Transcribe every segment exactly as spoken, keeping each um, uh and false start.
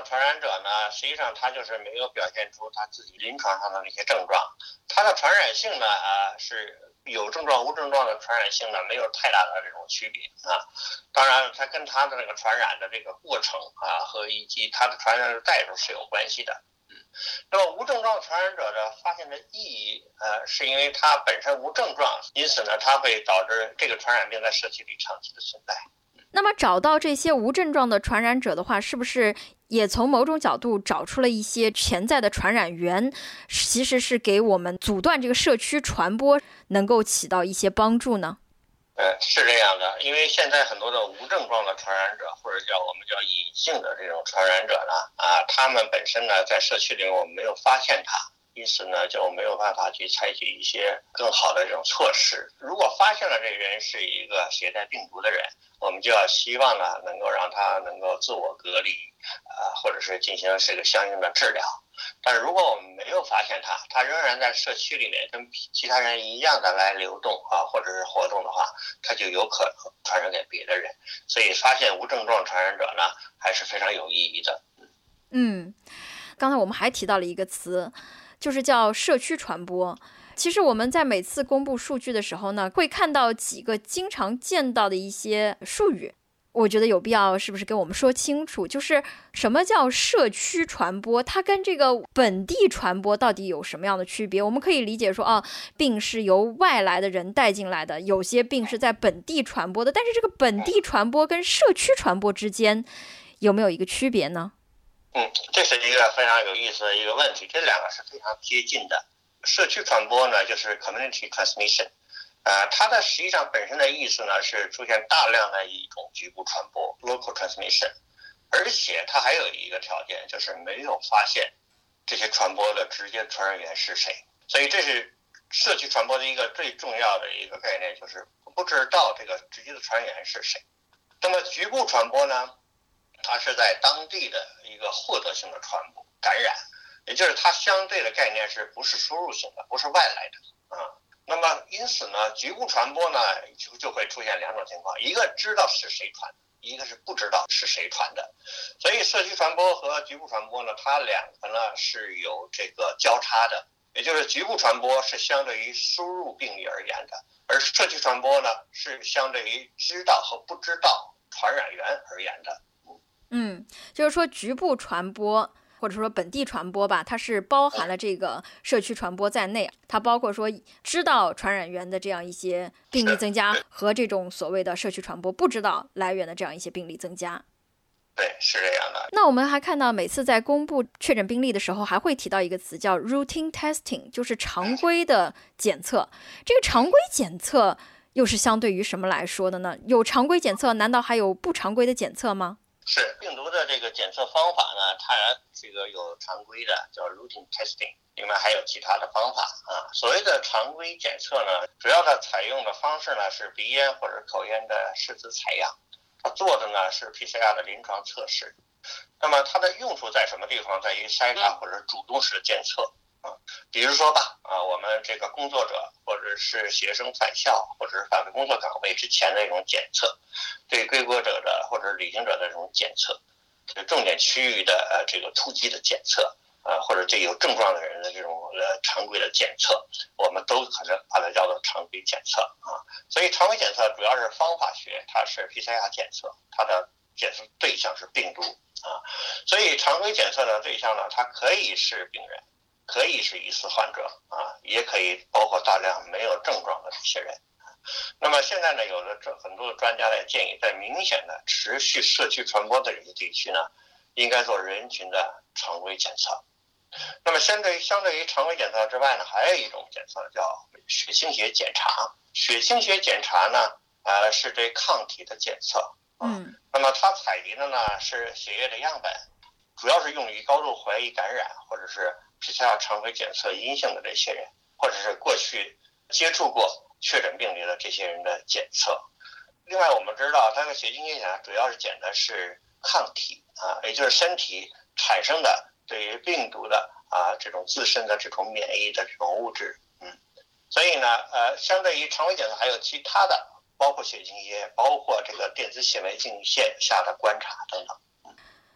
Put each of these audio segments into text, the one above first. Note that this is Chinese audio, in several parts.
状传染者呢，实际上他就是没有表现出他自己临床上的那些症状，他的传染性呢啊是有症状无症状的传染性呢没有太大的这种区别啊。当然，它跟他的那个传染的这个过程啊和以及他的传染的代数是有关系的。嗯，那么无症状传染者的发现的意义，呃，是因为它本身无症状，因此呢，它会导致这个传染病在社区里长期的存在。 那么找到这些无症状的传染者的话，是不是也从某种角度找出了一些潜在的传染源，其实是给我们阻断这个社区传播能够起到一些帮助呢？ 呃，是这样的，因为现在很多的无症状的传染者，或者叫我们叫隐性的这种传染者呢，啊，他们本身呢在社区里我们没有发现他，因此呢就没有办法去采取一些更好的这种措施。如果发现了这个人是一个携带病毒的人，我们就要希望呢能够让他能够自我隔离，啊，或者是进行这个相应的治疗。但是如果我们没有发现他，他仍然在社区里面跟其他人一样的来流动啊，或者是活动的话，他就有可能传染给别的人。所以发现无症状传染者呢，还是非常有意义的。 嗯，刚才我们还提到了一个词，就是叫社区传播。其实我们在每次公布数据的时候呢，会看到几个经常见到的一些术语。我觉得有必要是不是跟我们说清楚，就是什么叫社区传播，它跟这个本地传播到底有什么样的区别？我们可以理解说啊，病是由外来的人带进来的，有些病是在本地传播的，但是这个本地传播跟社区传播之间有没有一个区别呢？ 嗯，这是一个非常有意思的一个问题，这两个是非常接近的。社区传播呢，就是 community transmission。呃，它的实际上本身的意思呢是出现大量的一种局部传播 local transmission， 而且它还有一个条件，就是没有发现这些传播的直接传染源是谁。所以这是社区传播的一个最重要的一个概念，就是不知道这个直接的传染源是谁。那么局部传播呢，它是在当地的一个获得性的传播感染，也就是它相对的概念是不是输入性的，不是外来的啊。那么因此呢，局部传播呢就就会出现两种情况，一个知道是谁传的，一个是不知道是谁传的。所以社区传播和局部传播呢，它两个呢是有这个交叉的，也就是局部传播是相对于输入病例而言的，而社区传播呢是相对于知道和不知道传染源而言的。 嗯，就是说局部传播或者说本地传播吧，它是包含了这个社区传播在内，它包括说知道传染源的这样一些病例增加和这种所谓的社区传播不知道来源的这样一些病例增加。 对，是这样的。 那我们还看到每次在公布确诊病例的时候，还会提到一个词叫 routine testing， 就是常规的检测。这个常规检测又是相对于什么来说的呢？有常规检测，难道还有不常规的检测吗？ 是病毒的这个检测方法呢，它这个有常规的叫 routine testing， 另外还有其他的方法啊。所谓的常规检测呢，主要的采用的方式呢是鼻咽或者口咽的拭子采样，它做的呢是 P C R 的临床测试。那么它的用处在什么地方？在于筛查或者主动式的监测啊。比如说吧，啊，我们这个工作者或者是学生返校或者是返回工作岗位之前的一种检测，对归国者的或者旅行者的这种检测，重点区域的呃这个突击的检测，呃或者这有症状的人的这种呃常规的检测，我们都可能把它叫做常规检测啊。所以常规检测主要是方法学，它是 P C R 检测，它的检测对象是病毒啊。所以常规检测的对象呢，它可以是病人，可以是疑似患者啊，也可以包括大量没有症状的这些人。那么现在呢，有的很多的专家呢建议，在明显的持续社区传播的这些地区呢，应该做人群的常规检测。那么相对于相对于常规检测之外呢，还有一种检测叫血清学检查。血清学检查呢，呃，是对抗体的检测。 嗯。 那么它采集的呢是血液的样本，主要是用于高度怀疑感染或者是 P C R 常规检测阴性的这些人，或者是过去接触过确诊病例的这些人的检测。另外我们知道它的血清学检查主要是检的是抗体啊，也就是身体产生的对于病毒的啊这种自身的这种免疫的这种物质。嗯，所以呢呃相对于常规检测还有其他的，包括血清学，包括这个电子显微镜线下的观察等等。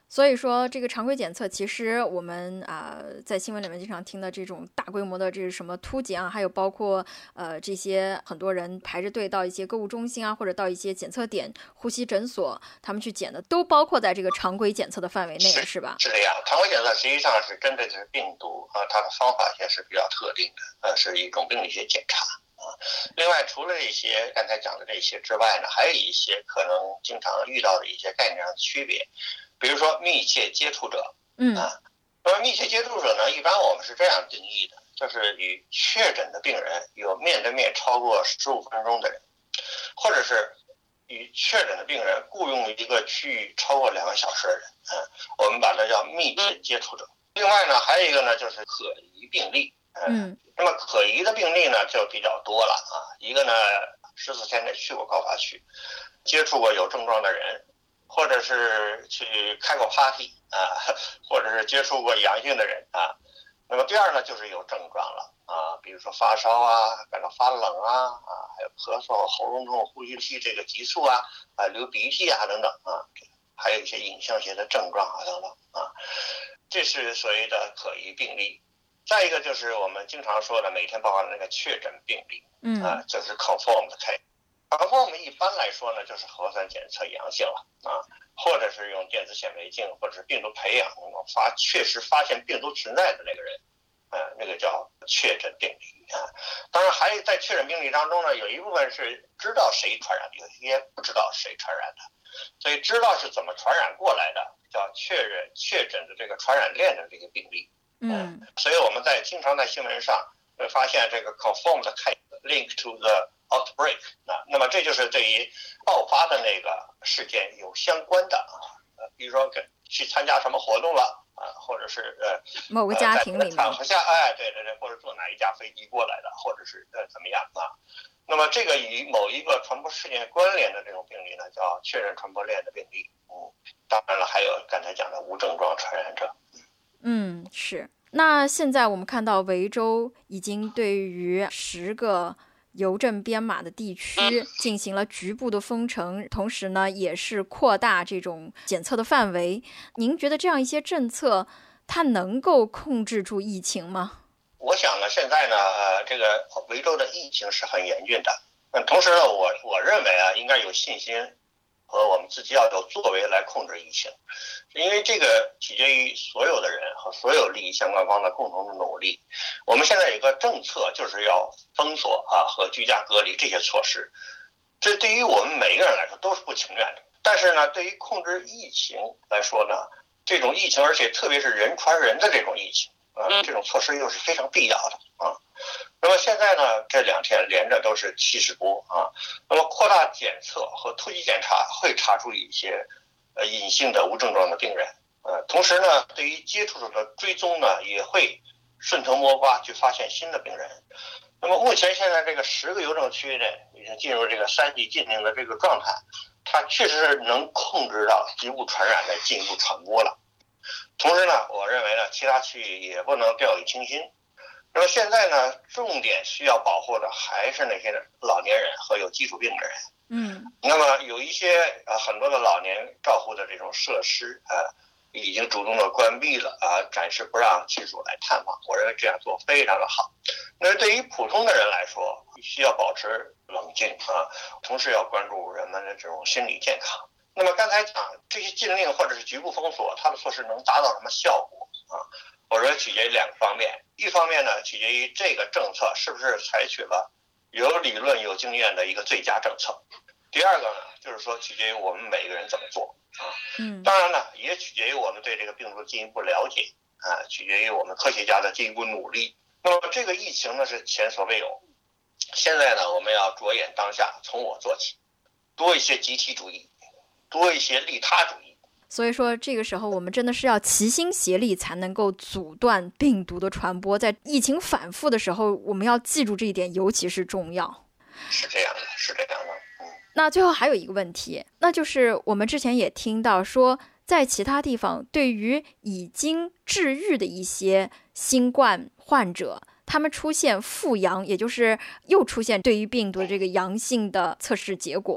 所以说，这个常规检测，其实我们啊、呃、在新闻里面经常听到这种大规模的这是什么突检啊，还有包括呃这些很多人排着队到一些购物中心啊，或者到一些检测点、呼吸诊所，他们去检的，都包括在这个常规检测的范围内了，是吧？ 是这样，常规检测实际上是针对的是病毒啊、呃，它的方法也是比较特定的，呃，是一种病理学检查。啊，另外除了这些刚才讲的这些之外呢，还有一些可能经常遇到的一些概念上的区别，比如说密切接触者， 嗯啊，说密切接触者呢，一般我们是这样定义的，就是与确诊的病人有面对面超过十五分钟的人，或者是与确诊的病人雇佣一个区域超过两个小时的人，啊，我们把它叫密切接触者。另外呢，还有一个呢，就是可疑病例。 嗯， 那么可疑的病例呢就比较多了啊。一个呢，十四天内去过高发区，接触过有症状的人，或者是去开过 party 啊，或者是接触过阳性的人啊。那么第二呢，就是有症状了啊，比如说发烧啊，感到发冷啊，啊，还有咳嗽、喉咙痛、呼吸器这个急促啊，啊，流鼻涕啊等等啊，还有一些影像学的症状啊等等啊，这是所谓的可疑病例。再一个就是我们经常说的每天报告的那个确诊病例， 嗯啊，就是 confirmed case。confirmed 一般来说呢，就是核酸检测阳性了啊，或者是用电子显微镜，或者是病毒培养发确实发现病毒存在的那个人，啊，那个叫确诊病例啊。当然，还有在确诊病例当中呢，有一部分是知道谁传染的，有些不知道谁传染的，所以知道是怎么传染过来的，叫确认确诊的这个传染链的这个病例。 嗯， 所以我们在经常在新闻上会发现这个 confirmed case link to the outbreak， 那那么这就是对于爆发的那个事件有相关的啊，呃，比如说跟去参加什么活动了啊，或者是呃某个家庭里面， 场合下，哎，对对对，或者坐哪一架飞机过来的，或者是呃怎么样啊？那么这个与某一个传播事件关联的这种病例呢，叫确认传播链的病例。嗯，当然了，还有刚才讲的无症状传染者。 嗯，是。那现在我们看到维州已经对于十个邮政编码的地区进行了局部的封城，同时呢，也是扩大这种检测的范围。您觉得这样一些政策，它能够控制住疫情吗？ 我想呢，现在呢，呃，这个维州的疫情是很严峻的。嗯，同时呢，我我认为啊，应该有信心和我们自己要有作为来控制疫情。因为这个取决于所有的人和所有利益相关方的共同的努力。我们现在有一个政策，就是要封锁啊和居家隔离这些措施，这对于我们每一个人来说都是不情愿的。但是呢，对于控制疫情来说呢，这种疫情，而且特别是人传人的这种疫情啊，这种措施又是非常必要的啊。那么现在呢，这两天连着都是七十多啊。那么扩大检测和突击检查会查出一些呃，隐性的无症状的病人，呃，同时呢，对于接触者的追踪呢，也会顺藤摸瓜去发现新的病人。那么目前现在这个十个邮政区呢，已经进入这个三级禁令的这个状态，它确实是能控制到局部传染的进一步传播了。同时呢，我认为呢，其他区域也不能掉以轻心。那么现在呢，重点需要保护的还是那些老年人和有基础病的人。 嗯， 那么有一些呃很多的老年照护的这种设施啊、呃，已经主动的关闭了啊、呃，暂时不让亲属来探访。我认为这样做非常的好。那对于普通的人来说，需要保持冷静啊，同时要关注人们的这种心理健康。那么刚才讲这些禁令或者是局部封锁，它的措施能达到什么效果啊？我认为取决于两个方面，一方面呢，取决于这个政策是不是采取了有理论有经验的一个最佳政策。第二个呢，就是说取决于我们每个人怎么做啊。 嗯， 当然呢，也取决于我们对这个病毒进一步了解啊，取决于我们科学家的进一步努力。那么这个疫情呢是前所未有，现在呢我们要着眼当下，从我做起，多一些集体主义，多一些利他主义。 所以说这个时候我们真的是要齐心协力才能够阻断病毒的传播。在疫情反复的时候，我们要记住这一点尤其是重要。 是这样的，是这样的。嗯。 那最后还有一个问题，那就是我们之前也听到说，在其他地方对于已经治愈的一些新冠患者，他们出现复阳，也就是又出现对于病毒的这个阳性的测试结果，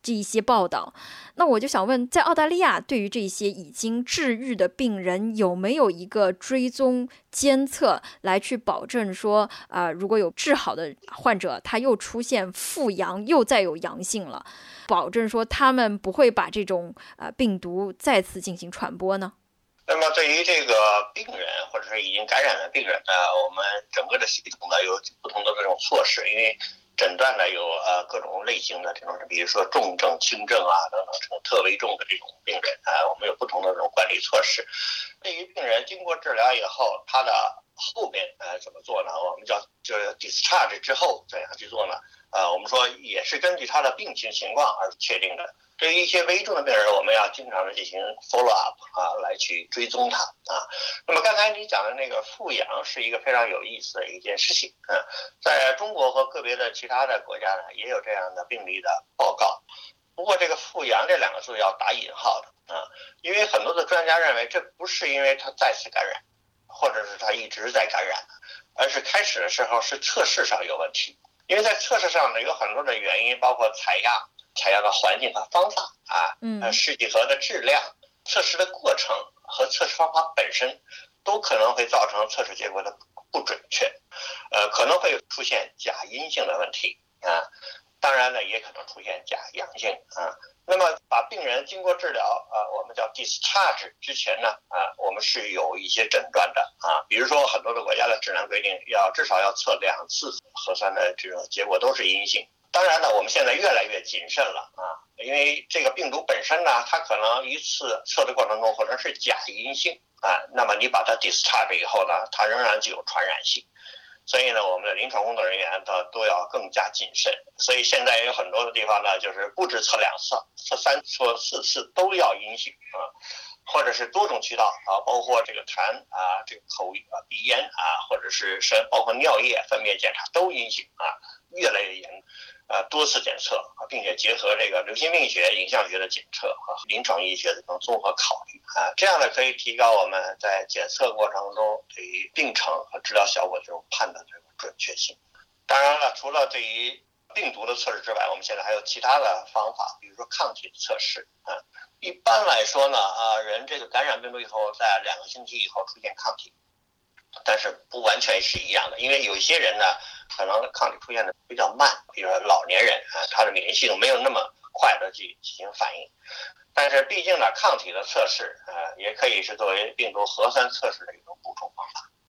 这一些报道。那我就想问，在澳大利亚对于这些已经治愈的病人有没有一个追踪监测来去保证说啊、呃，如果有治好的患者他又出现复阳又再有阳性了，保证说他们不会把这种呃病毒再次进行传播呢？ 那么对于这个病人或者是已经感染的病人呢，我们整个的系统呢有不同的这种措施，因为诊断呢有呃各种类型的这种，比如说重症、轻症啊等等这种特危重的这种病人啊，我们有不同的这种管理措施。对于病人经过治疗以后，他的后面呃怎么做呢？我们叫就是 discharge 之后怎样去做呢？呃，我们说也是根据他的病情情况而确定的。对于一些危重的病人，我们要经常的进行 follow up 啊，来去追踪他啊。那么刚才你讲的那个复阳是一个非常有意思的一件事情啊，在中国和个别的其他的国家呢，也有这样的病例的报告。不过这个复阳这两个字要打引号的啊，因为很多的专家认为这不是因为他再次感染，或者是他一直在感染，而是开始的时候是测试上有问题。因为在测试上呢有很多的原因，包括采样、采样的环境和方法啊，呃，试剂盒的质量、测试的过程和测试方法本身，都可能会造成测试结果的不准确，呃，可能会出现假阴性的问题啊，当然呢，也可能出现假阳性啊。那么把病人经过治疗啊，我们叫 discharge 之前呢啊，我们是有一些诊断的啊，比如说很多的国家的质量规定要至少要测两次核酸的这种结果都是阴性。当然呢，我们现在越来越谨慎了啊，因为这个病毒本身呢，它可能一次测的过程中或者是假阴性啊，那么你把它 discharge 以后呢，它仍然具有传染性。所以呢，我们的临床工作人员呢都要更加谨慎。所以现在有很多的地方呢，就是不止测两次、测三次、测四次都要阴性啊，或者是多种渠道啊，包括这个痰啊、这个口啊、鼻炎啊，或者是肾，包括尿液、粪便检查都阴性啊，越来越严。呃，多次检测啊，并且结合这个流行病学、影像学的检测和临床医学的这种综合考虑啊，这样呢可以提高我们在检测过程中对于病程和治疗效果这种判断这种准确性。当然了，除了对于病毒的测试之外，我们现在还有其他的方法，比如说抗体的测试啊。一般来说呢，啊，人这个感染病毒以后，在两个星期以后出现抗体，但是不完全是一样的，因为有一些人呢，可能抗体出现的比较慢，比如说老年人啊，他的免疫系统没有那么快的去进行反应。但是毕竟呢，抗体的测试啊，也可以是作为病毒核酸测试的一种补充方法。